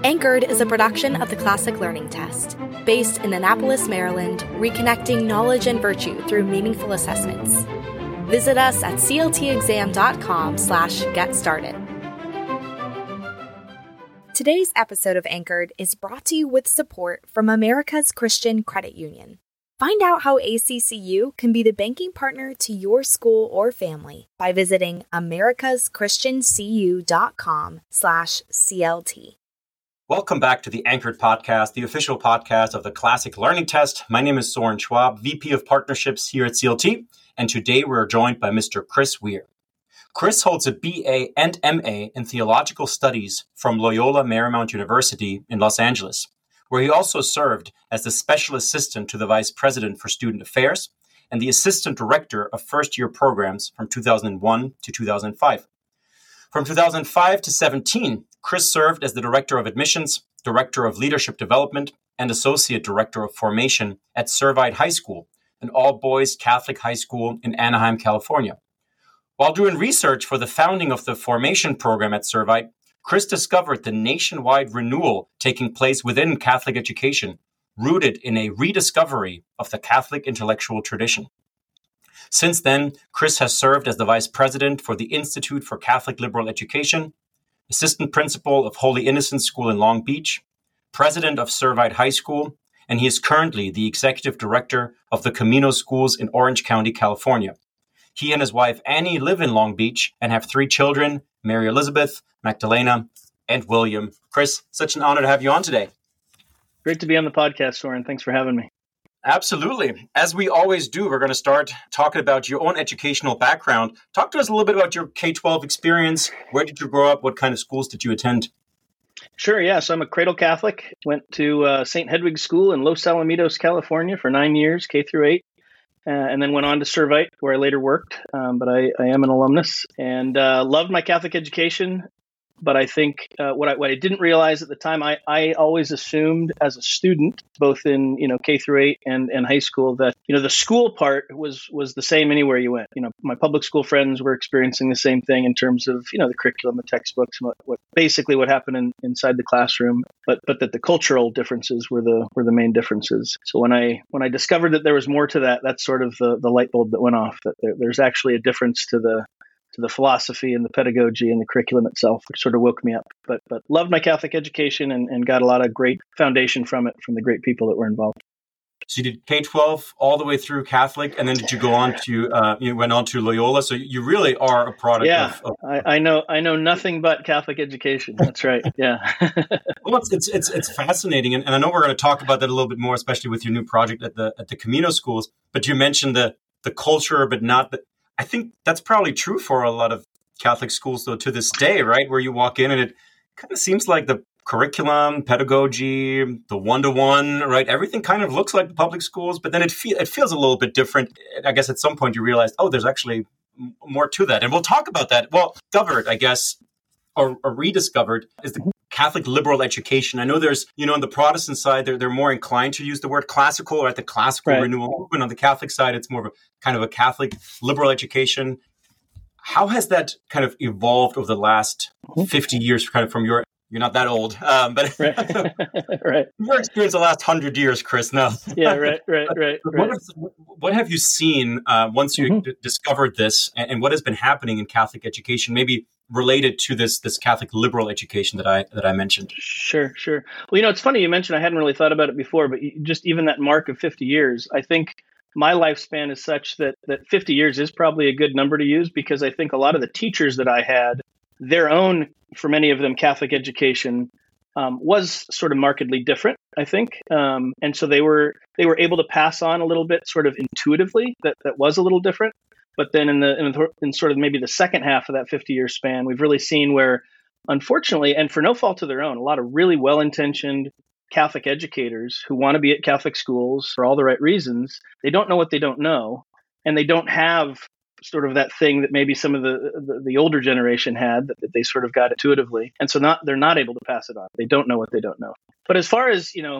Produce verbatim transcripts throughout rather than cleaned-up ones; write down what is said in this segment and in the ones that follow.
Anchored is a production of the Classic Learning Test, based in Annapolis, Maryland, reconnecting knowledge and virtue through meaningful assessments. Visit us at c l t exam dot com slash get started. Today's episode of Anchored is brought to you with support from America's Christian Credit Union. Find out how A C C U can be the banking partner to your school or family by visiting americas christian c u dot com slash c l t. Welcome back to the Anchored Podcast, the official podcast of the Classic Learning Test. My name is Soren Schwab, V P of Partnerships here at C L T, and today we're joined by Mister Chris Weir. Chris holds a B A and M A in Theological Studies from Loyola Marymount University in Los Angeles, where he also served as the Special Assistant to the Vice President for Student Affairs and the Assistant Director of First-Year Programs from two thousand one to two thousand five. From two thousand five to seventeen, Chris served as the Director of Admissions, Director of Leadership Development, and Associate Director of Formation at Servite High School, an all-boys Catholic high school in Anaheim, California. While doing research for the founding of the Formation program at Servite, Chris discovered the nationwide renewal taking place within Catholic education, rooted in a rediscovery of the Catholic intellectual tradition. Since then, Chris has served as the Vice President for the Institute for Catholic Liberal Education, Assistant Principal of Holy Innocents School in Long Beach, President of Servite High School, and he is currently the Executive Director of the Camino Schools in Orange County, California. He and his wife Annie live in Long Beach and have three children, Mary Elizabeth, Magdalena, and William. Chris, such an honor to have you on today. Great to be on the podcast, Soren. Thanks for having me. Absolutely. As we always do, we're going to start talking about your own educational background. Talk to us a little bit about your K twelve experience. Where did you grow up? What kind of schools did you attend? Sure, yeah. So I'm a cradle Catholic. Went to uh, Saint Hedwig School in Los Alamitos, California for nine years, K through eight. Uh, and then went on to Servite, where I later worked. Um, but I, I am an alumnus and uh, loved my Catholic education. But I think uh, what I what I didn't realize at the time, I, I always assumed as a student, both in you know K through eight and, and high school, that you know the school part was was the same anywhere you went. You know, my public school friends were experiencing the same thing in terms of you know the curriculum, the textbooks, what, what basically what happened in, inside the classroom. But but that the cultural differences were the were the main differences. So when I when I discovered that there was more to that, that's sort of the the light bulb that went off. That there, there's actually a difference to the to the philosophy and the pedagogy and the curriculum itself, which sort of woke me up. But but loved my Catholic education and, and got a lot of great foundation from it, from the great people that were involved. So you did K twelve all the way through Catholic, and then did you go on to, uh, you went on to Loyola? So you really are a product yeah, of... of I, I know I know nothing but Catholic education. That's right, yeah. Well, it's, it's, it's, it's fascinating, and, and I know we're going to talk about that a little bit more, especially with your new project at the at the Camino Schools, but you mentioned the, the culture, but not the... I think that's probably true for a lot of Catholic schools, though, to this day, right? Where you walk in and it kind of seems like the curriculum, pedagogy, the one-to-one, right? Everything kind of looks like the public schools, but then it, fe- it feels a little bit different. I guess at some point you realize, oh, there's actually more to that. And we'll talk about that. Well, discovered, I guess, or, or rediscovered is the Catholic liberal education. I know there's, you know, on the Protestant side, they're, they're more inclined to use the word classical, right? The classical right. renewal movement. On the Catholic side, it's more of a kind of a Catholic liberal education. How has that kind of evolved over the last fifty years, kind of from your, you're not that old, um, but right. right. your experience the last hundred years, Chris, no. Yeah, right, right, right. What, right. have, what have you seen uh, once you mm-hmm. d- discovered this, and, and what has been happening in Catholic education, maybe related to this this Catholic liberal education that I that I mentioned? Sure, sure. Well, you know, it's funny you mentioned I hadn't really thought about it before, but just even that mark of fifty years, I think my lifespan is such that that fifty years is probably a good number to use, because I think a lot of the teachers that I had, their own, for many of them, Catholic education um, was sort of markedly different, I think. Um, and so they were they were able to pass on a little bit sort of intuitively that that was a little different. But then in the, in the in sort of maybe the second half of that fifty-year span, we've really seen where, unfortunately, and for no fault of their own, a lot of really well-intentioned Catholic educators who want to be at Catholic schools for all the right reasons, they don't know what they don't know, and they don't have sort of that thing that maybe some of the the, the older generation had, that, that they sort of got intuitively, and so not they're not able to pass it on. They don't know what they don't know. But as far as, you know,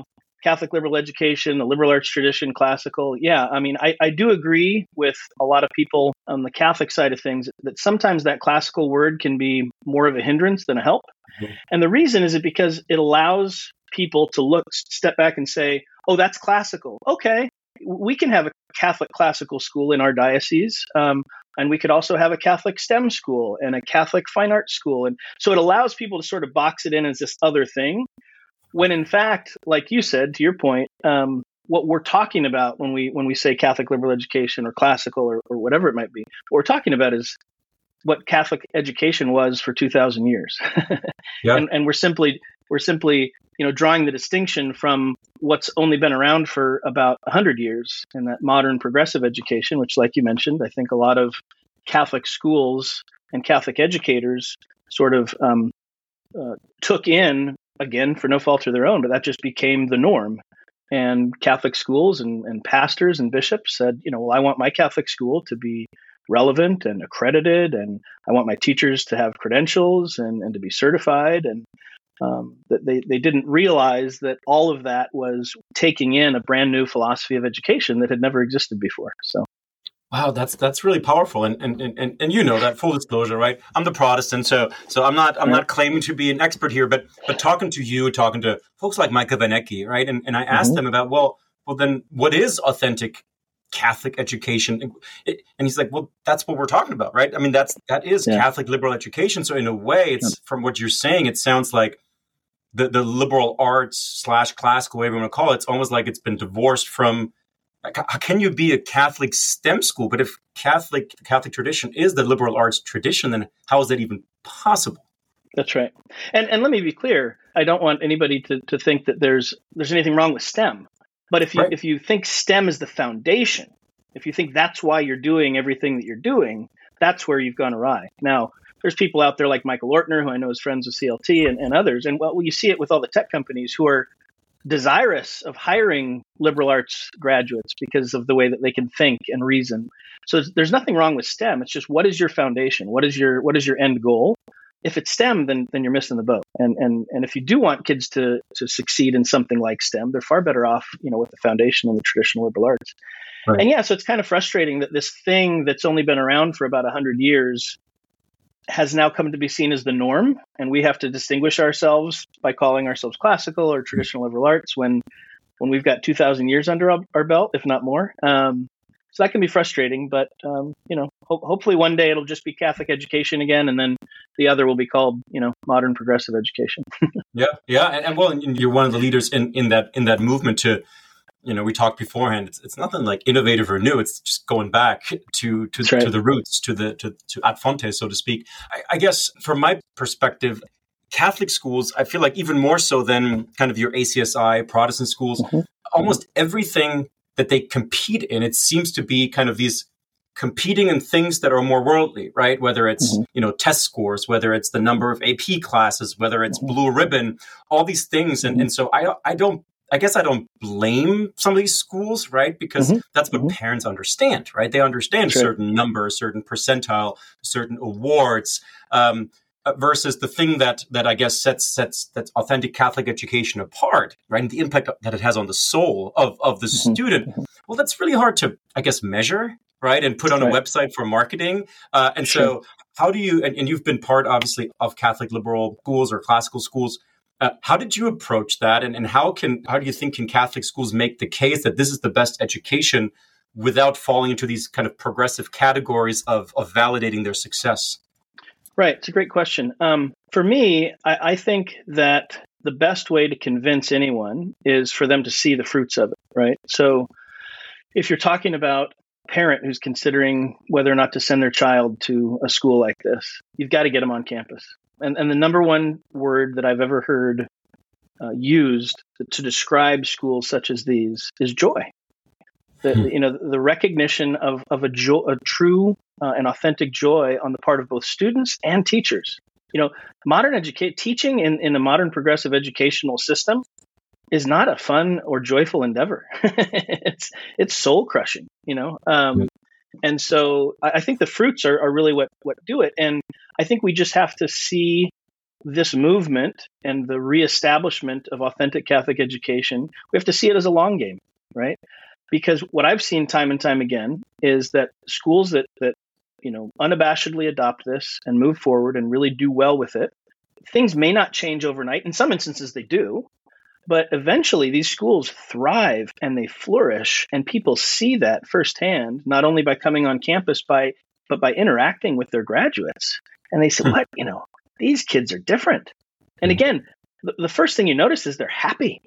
Catholic liberal education, the liberal arts tradition, classical. Yeah, I mean, I, I do agree with a lot of people on the Catholic side of things that sometimes that classical word can be more of a hindrance than a help. Mm-hmm. And the reason is it because it allows people to look, step back and say, oh, that's classical. Okay, we can have a Catholic classical school in our diocese. Um, and we could also have a Catholic STEM school and a Catholic fine arts school. And so it allows people to sort of box it in as this other thing. When in fact, like you said, to your point, um, what we're talking about when we when we say Catholic liberal education or classical or, or whatever it might be, what we're talking about is what Catholic education was for two thousand years. Yeah. and, and we're simply we're simply you know drawing the distinction from what's only been around for about one hundred years in that modern progressive education, which, like you mentioned, I think a lot of Catholic schools and Catholic educators sort of um, uh, took in. Again, for no fault of their own, but that just became the norm. And Catholic schools and, and pastors and bishops said, you know, well, I want my Catholic school to be relevant and accredited, and I want my teachers to have credentials and, and to be certified. And um, that they, they didn't realize that all of that was taking in a brand new philosophy of education that had never existed before. So. Wow, that's that's really powerful, and and and and you know that, full disclosure, right? I'm the Protestant, so so I'm not I'm not claiming to be an expert here, but but talking to you, talking to folks like Micah Vanecki, right? And and I asked mm-hmm. them about well well then what is authentic Catholic education? And he's like, well, that's what we're talking about, right? I mean, that's that is yeah. Catholic liberal education. So in a way, it's yeah. from what you're saying, it sounds like the the liberal arts slash classical, whatever you want to call it, it's almost like it's been divorced from. How can you be a Catholic STEM school? But if Catholic Catholic tradition is the liberal arts tradition, then how is that even possible? That's right. And and let me be clear. I don't want anybody to, to think that there's there's anything wrong with STEM. But if you right. if you think STEM is the foundation, if you think that's why you're doing everything that you're doing, that's where you've gone awry. Now, there's people out there like Michael Ortner, who I know is friends with C L T, and, and others. And well, you see it with all the tech companies who are desirous of hiring liberal arts graduates because of the way that they can think and reason. So there's nothing wrong with STEM. It's just, what is your foundation? What is your what is your end goal? If it's STEM, then then you're missing the boat. And and and if you do want kids to to succeed in something like STEM, they're far better off, you know, with the foundation in the traditional liberal arts. Right. And yeah, so it's kind of frustrating that this thing that's only been around for about one hundred years has now come to be seen as the norm, and we have to distinguish ourselves by calling ourselves classical or traditional liberal arts when when we've got two thousand years under our belt, if not more. Um, so that can be frustrating, but um, you know, ho- hopefully one day it'll just be Catholic education again, and then the other will be called, you know, modern progressive education. yeah, yeah, and, and well, and you're one of the leaders in, in that in that movement to. You know, we talked beforehand. It's it's nothing like innovative or new. It's just going back to to, right. to the roots, to the to, to ad fontes, so to speak. I, I guess from my perspective, Catholic schools, I feel like even more so than kind of your A C S I Protestant schools, mm-hmm. almost mm-hmm. everything that they compete in, it seems to be kind of these competing in things that are more worldly, right? Whether it's mm-hmm. you know test scores, whether it's the number of A P classes, whether it's mm-hmm. blue ribbon, all these things, and mm-hmm. and so I I don't. I guess I don't blame some of these schools, right? Because mm-hmm. that's what mm-hmm. parents understand, right? They understand sure. a certain number, a certain percentile, certain awards, um, versus the thing that that I guess sets sets that authentic Catholic education apart, right? And the impact that it has on the soul of, of the mm-hmm. student. Mm-hmm. Well, that's really hard to, I guess, measure, right? And put on right. a website for marketing. Uh, and sure. so how do you, and, and you've been part, obviously, of Catholic liberal schools or classical schools. Uh, how did you approach that, and, and how can how do you think can Catholic schools make the case that this is the best education without falling into these kind of progressive categories of, of validating their success? Right, it's a great question. Um, for me, I, I think that the best way to convince anyone is for them to see the fruits of it, right? So if you're talking about a parent who's considering whether or not to send their child to a school like this, you've got to get them on campus. And, and the number one word that I've ever heard uh, used to, to describe schools such as these is joy. The, hmm. you know, the recognition of of a, jo- a true uh, and authentic joy on the part of both students and teachers. You know, modern educate teaching in, in a modern progressive educational system is not a fun or joyful endeavor. it's it's soul crushing. You know. Um, yeah. And so I think the fruits are, are really what, what do it. And I think we just have to see this movement and the reestablishment of authentic Catholic education, we have to see it as a long game, right? Because what I've seen time and time again is that schools that that you know unabashedly adopt this and move forward and really do well with it, things may not change overnight. In some instances, they do. But eventually, these schools thrive and they flourish, and people see that firsthand, not only by coming on campus, by but by interacting with their graduates. And they say, "What? You know, these kids are different." And again, the, the first thing you notice is they're happy.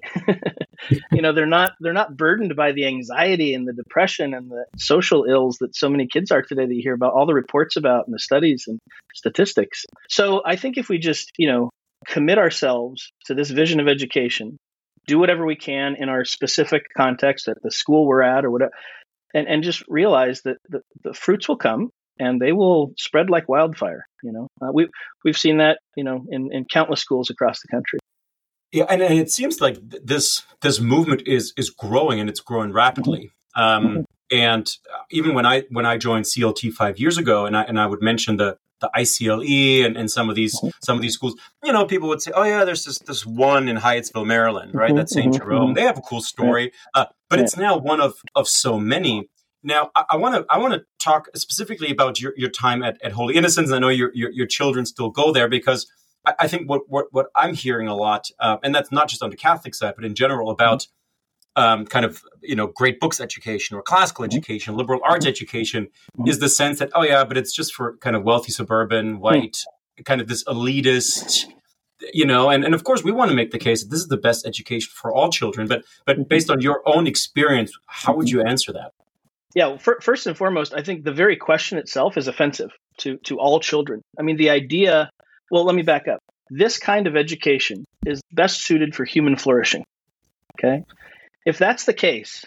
you know, they're not they're not burdened by the anxiety and the depression and the social ills that so many kids are today that you hear about, all the reports about and the studies and statistics. So I think if we just, you know, commit ourselves to this vision of education, do whatever we can in our specific context at the school we're at or whatever, and, and just realize that the, the fruits will come and they will spread like wildfire. You know, uh, we, we've seen that, you know, in, in countless schools across the country. Yeah, and, and it seems like this this movement is is growing, and it's growing rapidly. Um, mm-hmm. And even when I when I joined C L T five years ago, and I and I would mention the the I C L E and, and some of these mm-hmm. some of these schools, you know, people would say, "Oh yeah, there's this this one in Hyattsville, Maryland, right? Mm-hmm. That's Saint Jerome. Mm-hmm. They have a cool story, uh, but yeah. it's now one of of so many." Now, I want to I want to talk specifically about your, your time at, at Holy Innocents. I know your, your your children still go there, because I, I think what, what what I'm hearing a lot, uh, and that's not just on the Catholic side, but in general about um, kind of you know great books education or classical education, liberal arts education, is the sense that, oh yeah, but it's just for kind of wealthy suburban white, kind of this elitist. You know, and, and of course, we want to make the case that this is the best education for all children. But but based on your own experience, how would you answer that? Yeah, well, for, first and foremost, I think the very question itself is offensive to, to all children. I mean, the idea, well, let me back up. This kind of education is best suited for human flourishing. Okay. If that's the case,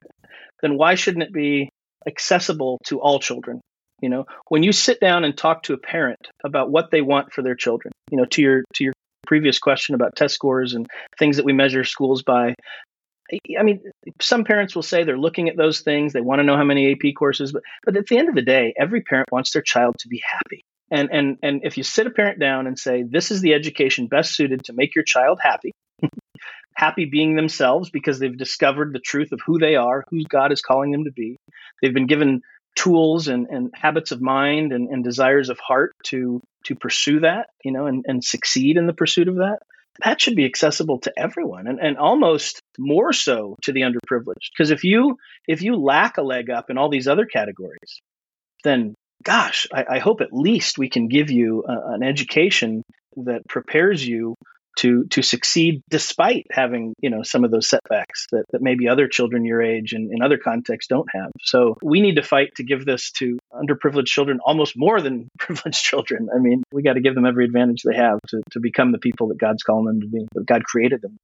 then why shouldn't it be accessible to all children? You know, when you sit down and talk to a parent about what they want for their children, you know, to your to your previous question about test scores and things that we measure schools by, I mean, some parents will say they're looking at those things. They want to know how many A P courses, but but at the end of the day, every parent wants their child to be happy. And and and if you sit a parent down and say, this is the education best suited to make your child happy, happy being themselves because they've discovered the truth of who they are, who God is calling them to be. They've been given tools and, and habits of mind and, and desires of heart to to pursue that, you know, and, and succeed in the pursuit of that. That should be accessible to everyone, and, and almost more so to the underprivileged. Because if you if you lack a leg up in all these other categories, then gosh, I, I hope at least we can give you a, an education that prepares you to to succeed despite having, you know, some of those setbacks that, that maybe other children your age and in other contexts don't have. So we need to fight to give this to underprivileged children almost more than privileged children. I mean, we got to give them every advantage they have to, to become the people that God's calling them to be, that God created them.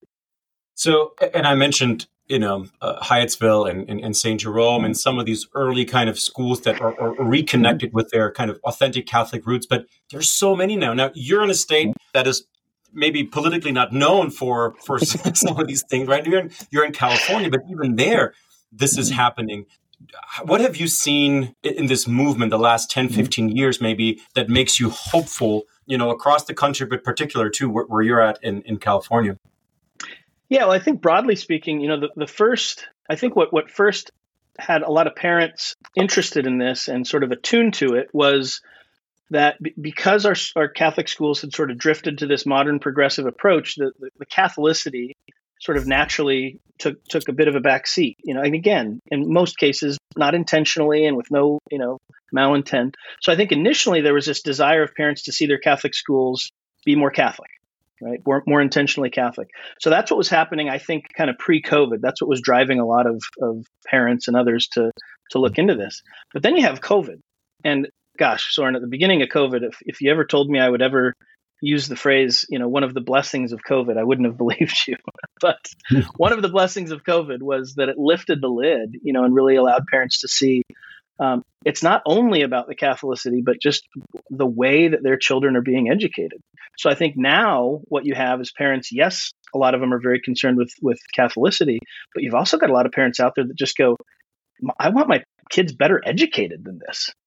So, and I mentioned, you know, uh, Hyattsville and, and, and Saint Jerome and some of these early kind of schools that are, are reconnected with their kind of authentic Catholic roots, but there's so many now. Now, you're in a state that is maybe politically not known for, for some of these things, right? You're in, you're in California, but even there, this is happening. What have you seen in this movement the last ten, fifteen years, maybe, that makes you hopeful, you know, across the country, but particular to where, where you're at in, in California? Yeah, well, I think broadly speaking, you know, the, the first, I think what, what first had a lot of parents interested in this and sort of attuned to it was that b- because our, our Catholic schools had sort of drifted to this modern progressive approach, the, the, the Catholicity sort of naturally took took a bit of a back seat, you know, and again, in most cases, not intentionally and with no, you know, malintent. So I think initially there was this desire of parents to see their Catholic schools be more Catholic, right? More, more intentionally Catholic. So that's what was happening, I think, kind of pre-COVID. That's what was driving a lot of, of parents and others to to look into this. But then you have COVID. And gosh, Soren, at the beginning of COVID, if, if you ever told me I would ever use the phrase, you know, one of the blessings of COVID, I wouldn't have believed you. But one of the blessings of COVID was that it lifted the lid, you know, and really allowed parents to see um, it's not only about the Catholicity, but just the way that their children are being educated. So I think now what you have is parents, yes, a lot of them are very concerned with, with Catholicity, but you've also got a lot of parents out there that just go, I want my kids better educated than this.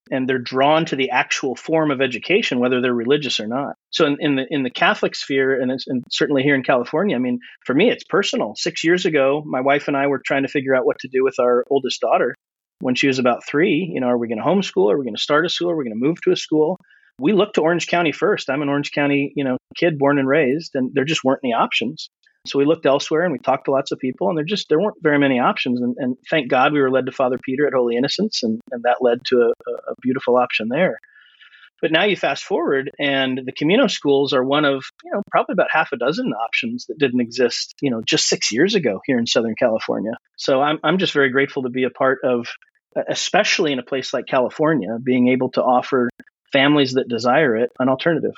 and they're drawn to the actual form of education, whether they're religious or not. So in, in the in the Catholic sphere, and, it's, and certainly here in California, I mean, for me, it's personal. Six years ago, my wife and I were trying to figure out what to do with our oldest daughter when she was about three. You know, are we going to homeschool? Are we going to start a school? Are we going to move to a school? We looked to Orange County first. I'm an Orange County, you know, kid born and raised, and there just weren't any options. So we looked elsewhere and we talked to lots of people, and there just there weren't very many options. And, and thank God we were led to Father Peter at Holy Innocents, and, and that led to a, a beautiful option there. But now you fast forward, and the Camino schools are one of, you know, probably about half a dozen options that didn't exist, you know, just six years ago here in Southern California. So I'm I'm just very grateful to be a part of, especially in a place like California, being able to offer families that desire it an alternative.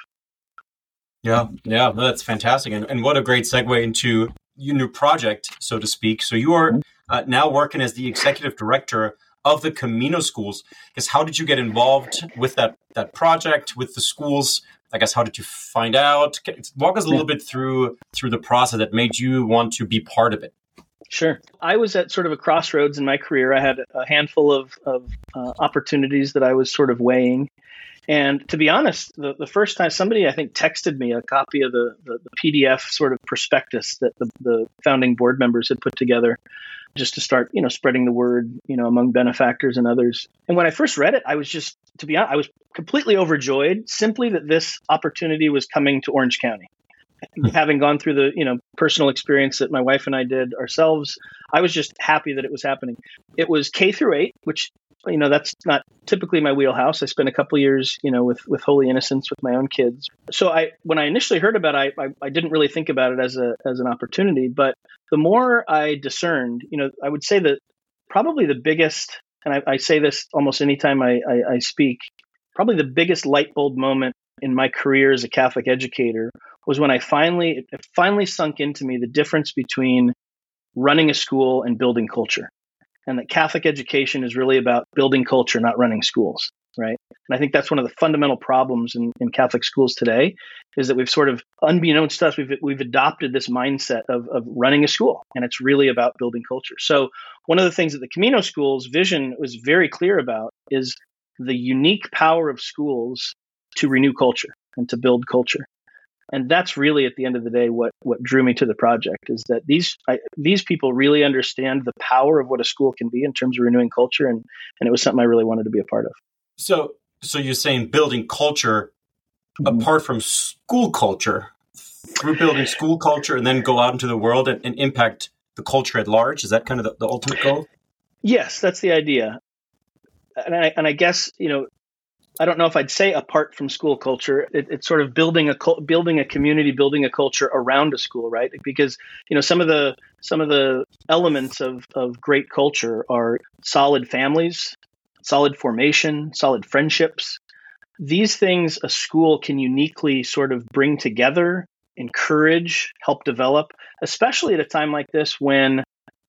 Yeah, yeah, that's fantastic. And, and what a great segue into your new project, so to speak. So you are uh, now working as the executive director of the Camino schools. I guess, how did you get involved with that that project, with the schools? I guess, how did you find out? Walk us a little bit through through the process that made you want to be part of it. Sure. I was at sort of a crossroads in my career. I had a handful of, of uh, opportunities that I was sort of weighing. And to be honest, the, the first time somebody, I think, texted me a copy of the, the, the P D F sort of prospectus that the, the founding board members had put together just to start, you know, spreading the word, you know, among benefactors and others. And when I first read it, I was just, to be honest, I was completely overjoyed simply that this opportunity was coming to Orange County. Having gone through the, you know, personal experience that my wife and I did ourselves, I was just happy that it was happening. It was K through eight, which, you know, that's not typically my wheelhouse. I spent a couple of years, you know, with, with Holy Innocents with my own kids. So I, when I initially heard about it, I, I, I didn't really think about it as a, as an opportunity, but the more I discerned, you know, I would say that probably the biggest, and I, I say this almost anytime I, I, I speak, probably the biggest light bulb moment in my career as a Catholic educator was when I finally, it finally sunk into me the difference between running a school and building culture. And that Catholic education is really about building culture, not running schools, right? And I think that's one of the fundamental problems in, in Catholic schools today, is that we've sort of, unbeknownst to us, we've we've adopted this mindset of, of running a school, and it's really about building culture. So one of the things that the Camino schools vision was very clear about is the unique power of schools to renew culture and to build culture. And that's really, at the end of the day, what what drew me to the project, is that these I, these people really understand the power of what a school can be in terms of renewing culture, and and it was something I really wanted to be a part of. So, so you're saying building culture mm-hmm. apart from school culture, through building school culture, and then go out into the world and, and impact the culture at large? Is that kind of the, the ultimate goal? Yes, that's the idea. And I and I guess, you know, I don't know if I'd say apart from school culture. It, it's sort of building a building a community, building a culture around a school, right? Because, you know, some of the some of the elements of of great culture are solid families, solid formation, solid friendships. These things a school can uniquely sort of bring together, encourage, help develop, especially at a time like this when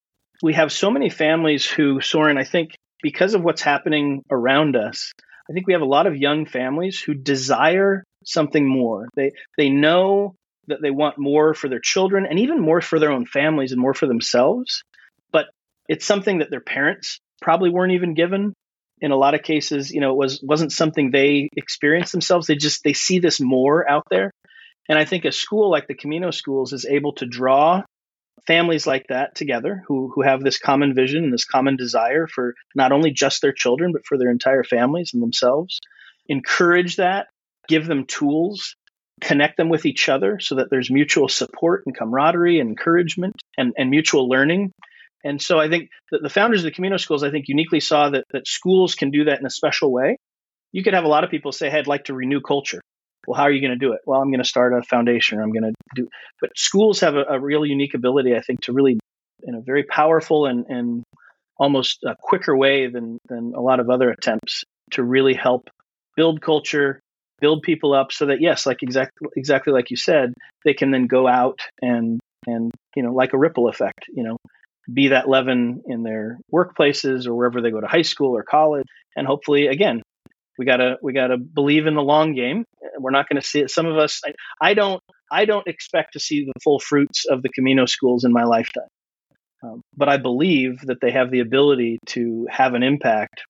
we have so many families who, Soren, I think because of what's happening around us, I think we have a lot of young families who desire something more. They they know that they want more for their children and even more for their own families and more for themselves. But it's something that their parents probably weren't even given. In a lot of cases, you know, it was wasn't something they experienced themselves. They just they see this more out there. And I think a school like the Camino schools is able to draw families like that together who who have this common vision and this common desire for not only just their children, but for their entire families and themselves. Encourage that, give them tools, connect them with each other so that there's mutual support and camaraderie and encouragement and, and mutual learning. And so I think that the founders of the Camino schools, I think, uniquely saw that that schools can do that in a special way. You could have a lot of people say, hey, I'd like to renew culture. Well, how are you going to do it? Well, I'm going to start a foundation, or I'm going to do, but schools have a, a real unique ability, I think, to really, in a very powerful and, and almost a quicker way than, than a lot of other attempts, to really help build culture, build people up so that, yes, like exactly, exactly like you said, they can then go out and, and, you know, like a ripple effect, you know, be that leaven in their workplaces or wherever they go to high school or college. And hopefully, again, We gotta we gotta believe in the long game. We're not going to see it. Some of us, I, I don't I don't expect to see the full fruits of the Camino schools in my lifetime, um, but I believe that they have the ability to have an impact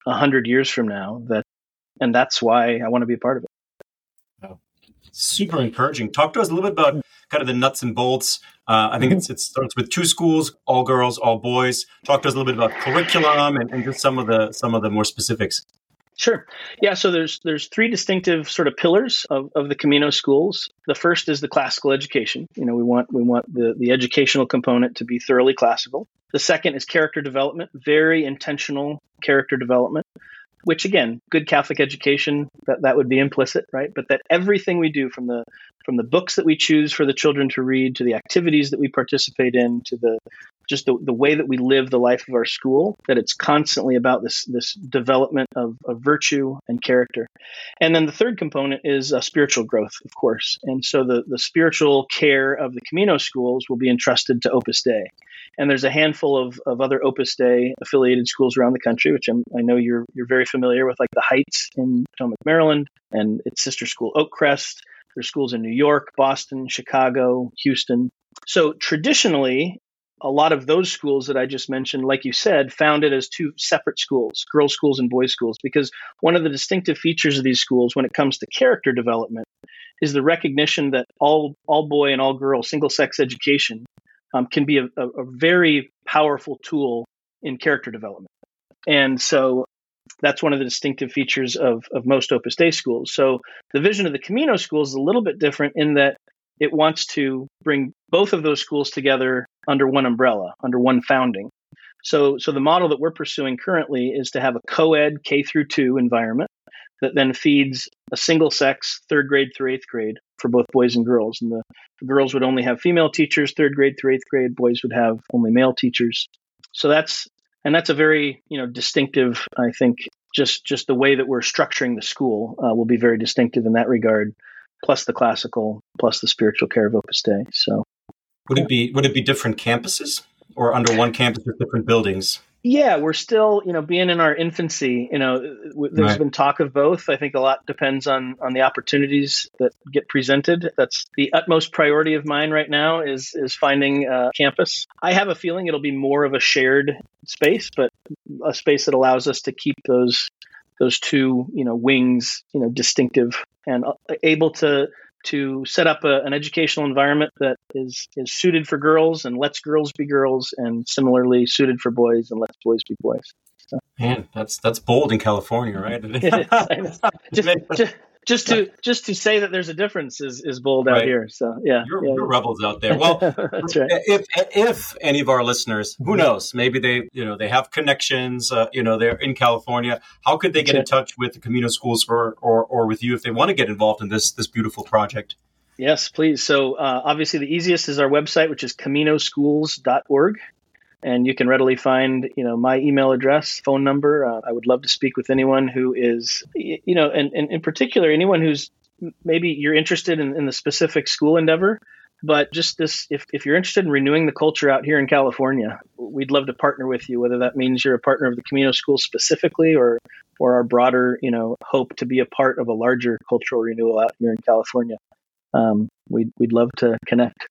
a hundred years from now. That, and that's why I want to be a part of it. Oh, super encouraging. Talk to us a little bit about kind of the nuts and bolts. Uh, I think it's, it starts with two schools, all girls, all boys. Talk to us a little bit about curriculum and, and just some of the some of the more specifics. Sure. Yeah. So there's there's three distinctive sort of pillars of, of the Camino schools. The first is the classical education. You know, we want we want the, the educational component to be thoroughly classical. The second is character development, very intentional character development, which again, good Catholic education, that, that would be implicit, right? But that everything we do from the from the books that we choose for the children to read, to the activities that we participate in, to the just the, the way that we live the life of our school, that it's constantly about this this development of, of virtue and character. And then the third component is uh, spiritual growth, of course. And so the, the spiritual care of the Camino schools will be entrusted to Opus Dei. And there's a handful of, of other Opus Dei affiliated schools around the country, which I'm, I know you're you're very familiar with, like the Heights in Potomac, Maryland, and its sister school, Oakcrest. There's schools in New York, Boston, Chicago, Houston. So traditionally, a lot of those schools that I just mentioned, like you said, founded as two separate schools, girls' schools and boys' schools, because one of the distinctive features of these schools when it comes to character development is the recognition that all all boy and all girl single-sex education um, can be a, a, a very powerful tool in character development. And so that's one of the distinctive features of, of most Opus Dei schools. So the vision of the Camino schools is a little bit different in that it wants to bring both of those schools together under one umbrella, under one founding. So, so the model that we're pursuing currently is to have a co-ed K through two environment that then feeds a single sex third grade through eighth grade for both boys and girls. And the, the girls would only have female teachers, third grade through eighth grade. Boys would have only male teachers. So that's, and that's a very, you know, distinctive, I think, just, just the way that we're structuring the school uh, will be very distinctive in that regard, plus the classical, plus the spiritual care of Opus Dei. So would it be, would it be different campuses or under one campus with different buildings? Yeah, we're still, you know, being in our infancy, you know, w- there's Right. been talk of both. I think a lot depends on on the opportunities that get presented. That's the utmost priority of mine right now is is finding a campus. I have a feeling it'll be more of a shared space, but a space that allows us to keep those those two, you know, wings, you know, distinctive and able to to set up a, an educational environment that is is suited for girls and lets girls be girls, and similarly suited for boys and lets boys be boys. So. Man, that's that's bold in California, right? It is, I know. just, just, just to just to say that there's a difference is, is bold out Right. here. So yeah, You're, yeah. you're rebels out there. Well, That's right. if if any of our listeners, who knows, maybe they you know they have connections, uh, you know, they're in California. How could they get That's in touch with the Camino schools or, or or with you if they want to get involved in this this beautiful project? Yes, please. So uh, obviously the easiest is our website, which is camino schools dot org. And you can readily find, you know, my email address, phone number. Uh, I would love to speak with anyone who is, you know, and, and in particular, anyone who's maybe you're interested in, in the specific school endeavor, but just this, if, if you're interested in renewing the culture out here in California, we'd love to partner with you, whether that means you're a partner of the Camino School specifically or, or our broader, you know, hope to be a part of a larger cultural renewal out here in California. Um, we'd, we'd love to connect.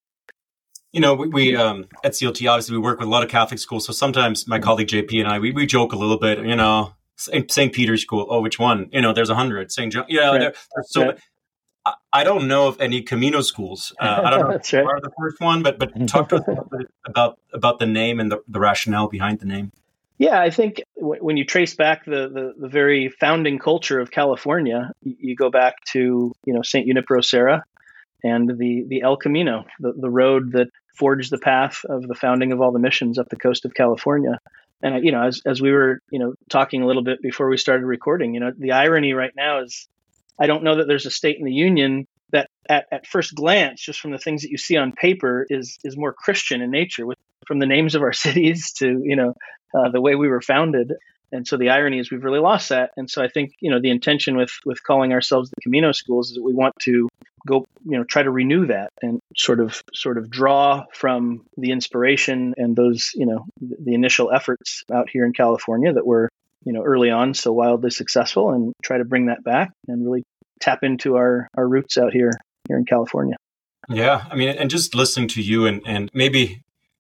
You know, we, we um, at C L T, obviously, we work with a lot of Catholic schools. So sometimes my colleague J P and I, we, we joke a little bit, you know, Saint Peter's School. Oh, which one? You know, there's a hundred. Saint John. You know, Right. there, there's so Right. I, I don't know of any Camino schools. Uh, I don't know That's if you right. are the first one, but but talk to us a little bit about about the name and the, the rationale behind the name. Yeah, I think w- when you trace back the, the, the very founding culture of California, you, you go back to, you know, Saint Junipero Serra and the, the El Camino, the, the road that forged the path of the founding of all the missions up the coast of California. And, you know, as, as we were, you know, talking a little bit before we started recording, you know, the irony right now is I don't know that there's a state in the union that at, at first glance, just from the things that you see on paper, is is more Christian in nature, with from the names of our cities to, you know, uh, the way we were founded. And so the irony is we've really lost that. And so I think, you know, the intention with with calling ourselves the Camino schools is that we want to go, you know, try to renew that and sort of sort of draw from the inspiration and those, you know, the initial efforts out here in California that were, you know, early on so wildly successful, and try to bring that back and really tap into our, our roots out here here in California. Yeah, I mean, and just listening to you and and maybe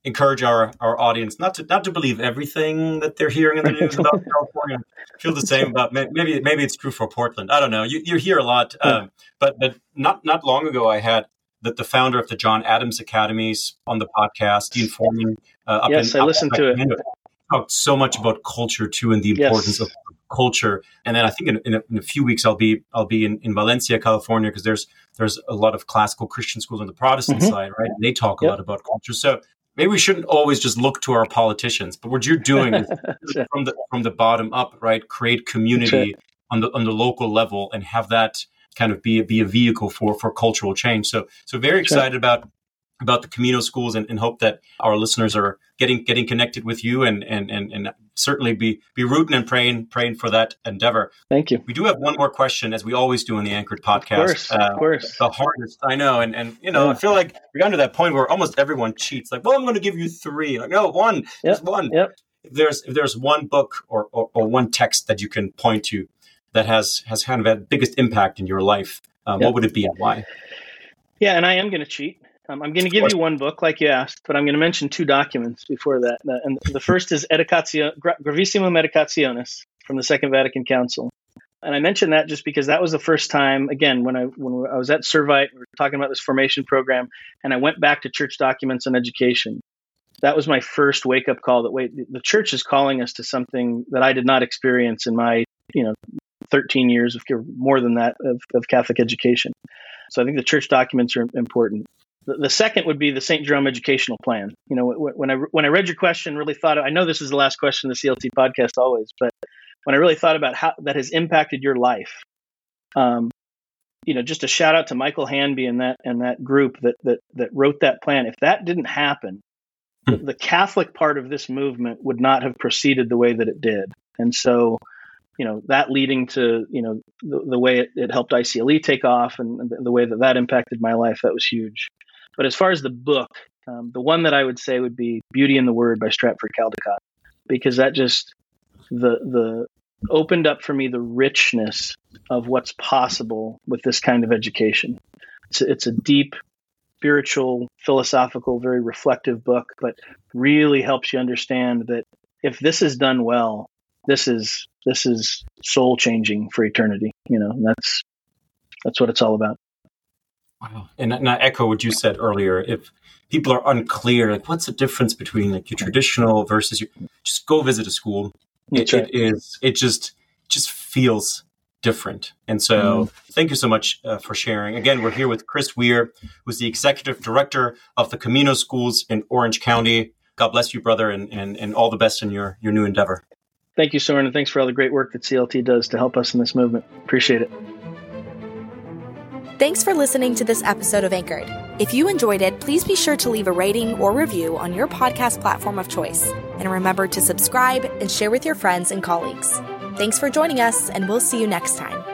encourage our, our audience not to not to believe everything that they're hearing in the news about California. I feel the same about maybe maybe it's true for Portland. I don't know. You you hear a lot, um, but but not not long ago I had the, the founder of the John Adams Academies on the podcast, Dean Foreman. Uh, up yes, in, I listened to it. Talked so much about culture too, and the importance yes. of culture. And then I think in, in, a, in a few weeks I'll be I'll be in, in Valencia, California, because there's there's a lot of classical Christian schools on the Protestant mm-hmm. side, right? And they talk a yep. lot about culture. So maybe we shouldn't always just look to our politicians, but what you're doing is from the from the bottom up, right? Create community right. on the on the local level and have that kind of be a, be a vehicle for for cultural change. So so very excited right. about about the Camino schools and, and hope that our listeners are getting getting connected with you and and and, and certainly be be rooting and praying praying for that endeavor. Thank you. We do have one more question, as we always do in the Anchored podcast. Of course, uh, of course. The hardest, I know, and and you know, yeah. I feel like we got to that point where almost everyone cheats. Like, well, I'm going to give you three. Like, no, one, yep. just one. Yep. If there's if there's one book or, or or one text that you can point to that has has kind of had the biggest impact in your life, um, yep. what would it be and why? Yeah, and I am going to cheat. Um, I'm going to give you one book, like you asked, but I'm going to mention two documents before that. And the first is Educatio, Gravissimum Educationis from the Second Vatican Council. And I mentioned that just because that was the first time, again, when I when I was at Servite, we were talking about this formation program, and I went back to church documents on education. That was my first wake-up call that, wait, the church is calling us to something that I did not experience in my, you know, thirteen years, of more than that, of, of Catholic education. So I think the church documents are important. The second would be the Saint Jerome Educational Plan. You know, when I when I read your question, really thought, I know this is the last question of the C L T podcast always, but when I really thought about how that has impacted your life, um, you know, just a shout out to Michael Hanby and that and that group that that that wrote that plan. If that didn't happen, the, the Catholic part of this movement would not have proceeded the way that it did. And so, you know, that leading to, you know, the, the way it, it helped I C L E take off and the, the way that that impacted my life, that was huge. But as far as the book, um, the one that I would say would be Beauty in the Word by Stratford Caldecott, because that just the the opened up for me the richness of what's possible with this kind of education. It's a, it's a deep, spiritual, philosophical, very reflective book, but really helps you understand that if this is done well, this is this is soul changing for eternity. You know, and that's that's what it's all about. Wow. And, and I echo what you said earlier. If people are unclear, like what's the difference between like your traditional versus your, just go visit a school. It, right. it is, it just, just feels different. And so mm. thank you so much uh, for sharing. Again, we're here with Chris Weir, who's the executive director of the Camino schools in Orange County. God bless you, brother, and, and, and all the best in your, your new endeavor. Thank you, Soren, and thanks for all the great work that C L T does to help us in this movement. Appreciate it. Thanks for listening to this episode of Anchored. If you enjoyed it, please be sure to leave a rating or review on your podcast platform of choice. And remember to subscribe and share with your friends and colleagues. Thanks for joining us, and we'll see you next time.